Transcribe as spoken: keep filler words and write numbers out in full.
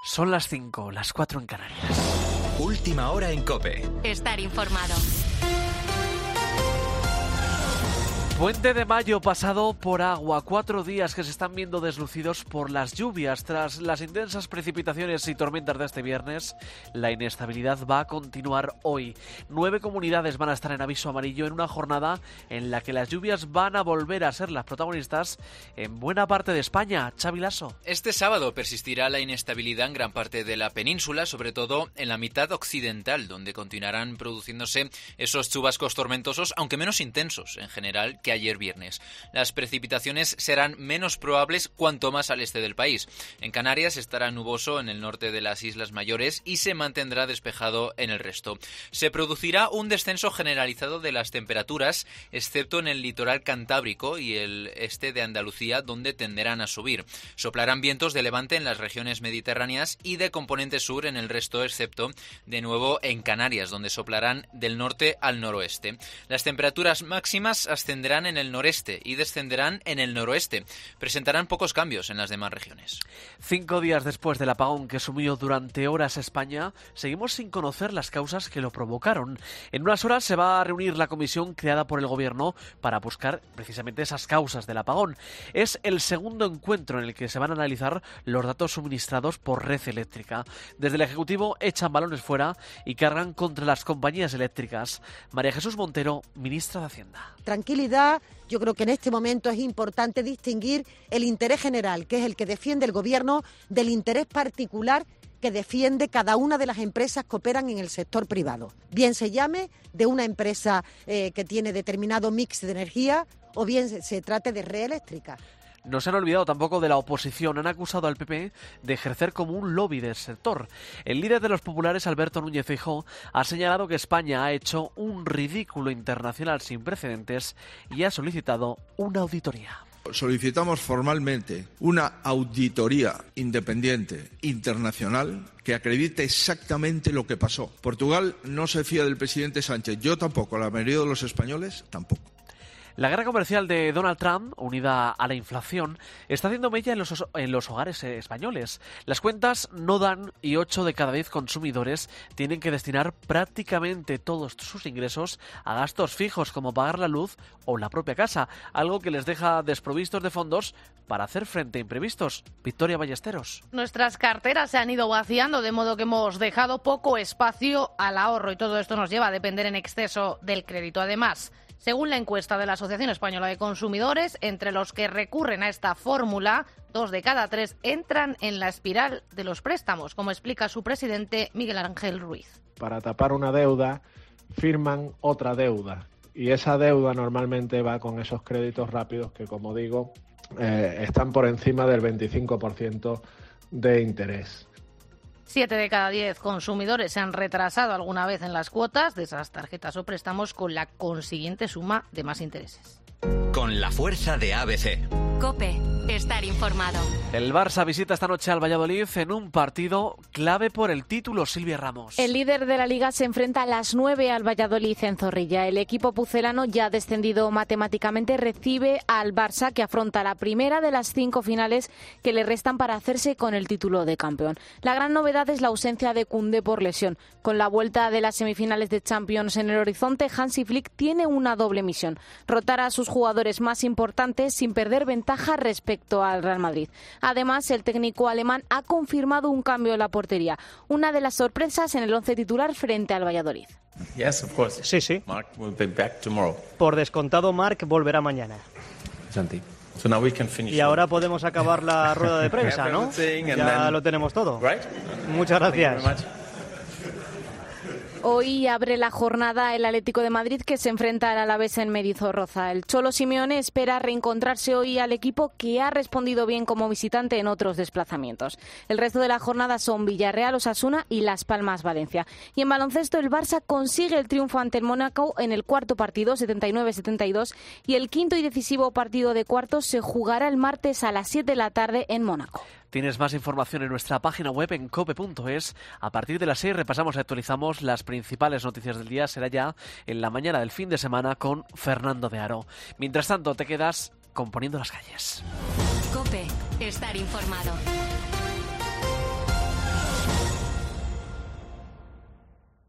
Son las cinco, las cuatro en Canarias. Última hora en COPE. Estar informado. Puente de Mayo pasado por agua, cuatro días que se están viendo deslucidos por las lluvias. Tras las intensas precipitaciones y tormentas de este viernes, la inestabilidad va a continuar hoy. Nueve comunidades van a estar en aviso amarillo en una jornada en la que las lluvias van a volver a ser las protagonistas en buena parte de España. Xavi Lasso. Este sábado persistirá la inestabilidad en gran parte de la península, sobre todo en la mitad occidental, donde continuarán produciéndose esos chubascos tormentosos, aunque menos intensos en general que ayer viernes. Las precipitaciones serán menos probables cuanto más al este del país. En Canarias estará nuboso en el norte de las Islas Mayores y se mantendrá despejado en el resto. Se producirá un descenso generalizado de las temperaturas, excepto en el litoral cantábrico y el este de Andalucía, donde tenderán a subir. Soplarán vientos de levante en las regiones mediterráneas y de componente sur en el resto, excepto, de nuevo, en Canarias, donde soplarán del norte al noroeste. Las temperaturas máximas ascenderán en el noreste y descenderán en el noroeste. Presentarán pocos cambios en las demás regiones. Cinco días después del apagón que sumió durante horas España, seguimos sin conocer las causas que lo provocaron. En unas horas se va a reunir la comisión creada por el Gobierno para buscar precisamente esas causas del apagón. Es el segundo encuentro en el que se van a analizar los datos suministrados por Red Eléctrica. Desde el Ejecutivo echan balones fuera y cargan contra las compañías eléctricas. María Jesús Montero, ministra de Hacienda. Tranquilidad. Yo creo que en este momento es importante distinguir el interés general, que es el que defiende el Gobierno, del interés particular que defiende cada una de las empresas que operan en el sector privado. Bien se llame de una empresa eh, que tiene determinado mix de energía o bien se, se trate de Red Eléctrica. No se han olvidado tampoco de la oposición. Han acusado al P P de ejercer como un lobby del sector. El líder de los populares, Alberto Núñez Feijóo, ha señalado que España ha hecho un ridículo internacional sin precedentes y ha solicitado una auditoría. Solicitamos formalmente una auditoría independiente internacional que acredite exactamente lo que pasó. Portugal no se fía del presidente Sánchez, yo tampoco, la mayoría de los españoles tampoco. La guerra comercial de Donald Trump, unida a la inflación, está haciendo mella en los, en los hogares españoles. Las cuentas no dan y ocho de cada diez consumidores tienen que destinar prácticamente todos sus ingresos a gastos fijos como pagar la luz o la propia casa, algo que les deja desprovistos de fondos para hacer frente a imprevistos. Victoria Ballesteros. Nuestras carteras se han ido vaciando, de modo que hemos dejado poco espacio al ahorro y todo esto nos lleva a depender en exceso del crédito. Además, según la encuesta de la Asociación Española de Consumidores, entre los que recurren a esta fórmula, dos de cada tres entran en la espiral de los préstamos, como explica su presidente Miguel Ángel Ruiz. Para tapar una deuda, firman otra deuda. Y esa deuda normalmente va con esos créditos rápidos que, como digo, eh, están por encima del veinticinco por ciento de interés. Siete de cada diez consumidores se han retrasado alguna vez en las cuotas de esas tarjetas o préstamos con la consiguiente suma de más intereses. Con la fuerza de A B C. COPE. Estar informado. El Barça visita esta noche al Valladolid en un partido clave por el título. Silvia Ramos. El líder de la Liga se enfrenta a las nueve al Valladolid en Zorrilla. El equipo pucelano, ya descendido matemáticamente, recibe al Barça, que afronta la primera de las cinco finales que le restan para hacerse con el título de campeón. La gran novedad es la ausencia de Koundé por lesión. Con la vuelta de las semifinales de Champions en el horizonte, Hansi Flick tiene una doble misión: rotar a sus jugadores más importantes sin perder ventaja respecto al Real Madrid. Además, el técnico alemán ha confirmado un cambio en la portería, una de las sorpresas en el once titular frente al Valladolid. Yes, of course. Sí, sí. Mark will be back tomorrow. Por descontado, Marc volverá mañana. Santi. So now we can finish. Y ahora podemos acabar la rueda de prensa, ¿no? Ya lo tenemos todo. Right? Muchas gracias. Hoy abre la jornada el Atlético de Madrid, que se enfrenta al Alavés en Mendizorroza. El Cholo Simeone espera reencontrarse hoy al equipo, que ha respondido bien como visitante en otros desplazamientos. El resto de la jornada son Villarreal, Osasuna y Las Palmas, Valencia. Y en baloncesto, el Barça consigue el triunfo ante el Mónaco en el cuarto partido, setenta y nueve a setenta y dos, y el quinto y decisivo partido de cuartos se jugará el martes a las siete de la tarde en Mónaco. Tienes más información en nuestra página web en cope punto es. A partir de las seis repasamos y actualizamos las principales noticias del día. Será ya en la mañana del fin de semana con Fernando de Aro. Mientras tanto, te quedas componiendo las calles. COPE. Estar informado.